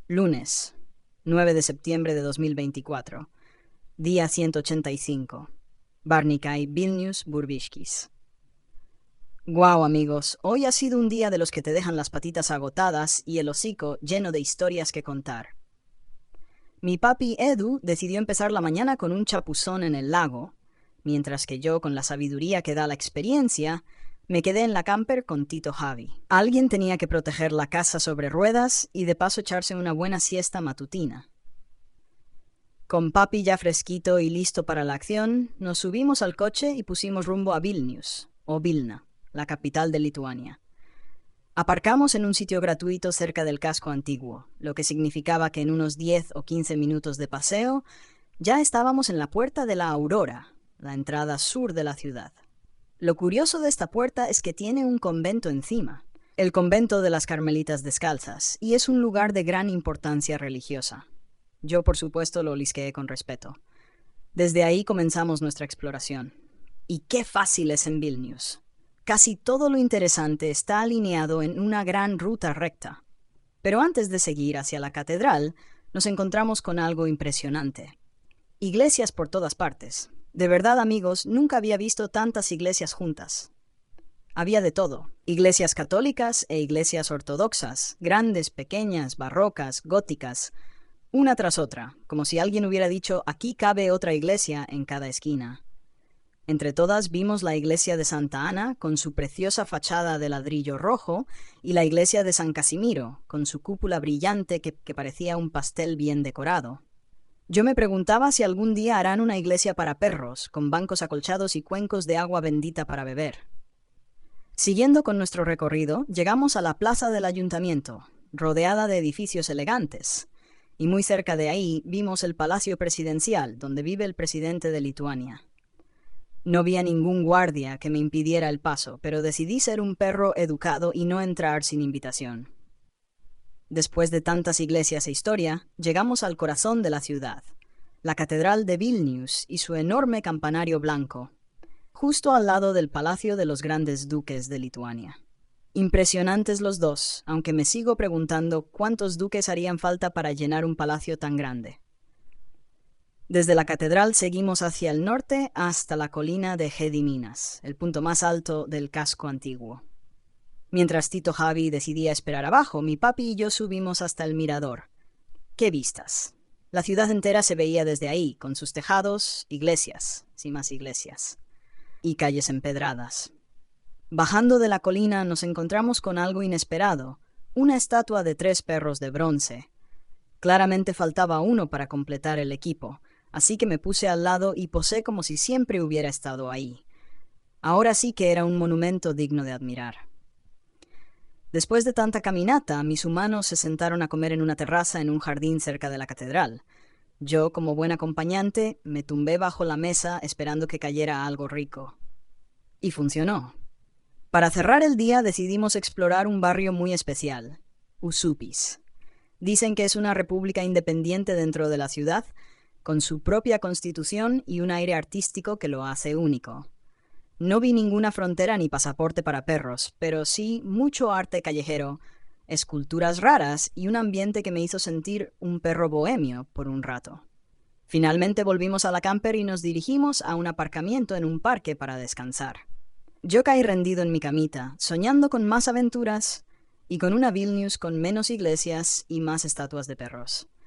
Lunes, 9 de septiembre de 2024. Día 185. Barnikai, Vilnius, Burbiskis. Guau, amigos, hoy ha sido un día de los que te dejan las patitas agotadas y el hocico lleno de historias que contar. Mi papi Edu decidió empezar la mañana con un chapuzón en el lago, mientras que yo, con la sabiduría que da la experiencia, me quedé en la camper con Tito Javi. Alguien tenía que proteger la casa sobre ruedas y de paso echarse una buena siesta matutina. Con papi ya fresquito y listo para la acción, nos subimos al coche y pusimos rumbo a Vilnius, o Vilna, la capital de Lituania. Aparcamos en un sitio gratuito cerca del casco antiguo, lo que significaba que en unos 10 o 15 minutos de paseo ya estábamos en la Puerta de la Aurora, la entrada sur de la ciudad. Lo curioso de esta puerta es que tiene un convento encima, el convento de las Carmelitas Descalzas, y es un lugar de gran importancia religiosa. Yo, por supuesto, lo olisqueé con respeto. Desde ahí comenzamos nuestra exploración. Y qué fácil es en Vilnius. Casi todo lo interesante está alineado en una gran ruta recta. Pero antes de seguir hacia la catedral, nos encontramos con algo impresionante. Iglesias por todas partes. De verdad, amigos, nunca había visto tantas iglesias juntas. Había de todo, iglesias católicas e iglesias ortodoxas, grandes, pequeñas, barrocas, góticas, una tras otra, como si alguien hubiera dicho, aquí cabe otra iglesia en cada esquina. Entre todas vimos la iglesia de Santa Ana, con su preciosa fachada de ladrillo rojo, y la iglesia de San Casimiro, con su cúpula brillante que parecía un pastel bien decorado. Yo me preguntaba si algún día harán una iglesia para perros, con bancos acolchados y cuencos de agua bendita para beber. Siguiendo con nuestro recorrido, llegamos a la plaza del ayuntamiento, rodeada de edificios elegantes, y muy cerca de ahí vimos el palacio presidencial, donde vive el presidente de Lituania. No vi a ningún guardia que me impidiera el paso, pero decidí ser un perro educado y no entrar sin invitación. Después de tantas iglesias e historia, llegamos al corazón de la ciudad, la Catedral de Vilnius y su enorme campanario blanco, justo al lado del Palacio de los Grandes Duques de Lituania. Impresionantes los dos, aunque me sigo preguntando cuántos duques harían falta para llenar un palacio tan grande. Desde la catedral seguimos hacia el norte hasta la colina de Gediminas, el punto más alto del casco antiguo. Mientras Tito Javi decidía esperar abajo, mi papi y yo subimos hasta el mirador. ¡Qué vistas! La ciudad entera se veía desde ahí, con sus tejados, iglesias, sí más iglesias, y calles empedradas. Bajando de la colina nos encontramos con algo inesperado, una estatua de 3 perros de bronce. Claramente faltaba uno para completar el equipo, así que me puse al lado y posé como si siempre hubiera estado ahí. Ahora sí que era un monumento digno de admirar. Después de tanta caminata, mis humanos se sentaron a comer en una terraza en un jardín cerca de la catedral. Yo, como buen acompañante, me tumbé bajo la mesa esperando que cayera algo rico. Y funcionó. Para cerrar el día decidimos explorar un barrio muy especial, Usupis. Dicen que es una república independiente dentro de la ciudad, con su propia constitución y un aire artístico que lo hace único. No vi ninguna frontera ni pasaporte para perros, pero sí mucho arte callejero, esculturas raras y un ambiente que me hizo sentir un perro bohemio por un rato. Finalmente volvimos a la camper y nos dirigimos a un aparcamiento en un parque para descansar. Yo caí rendido en mi camita, soñando con más aventuras y con una Vilnius con menos iglesias y más estatuas de perros.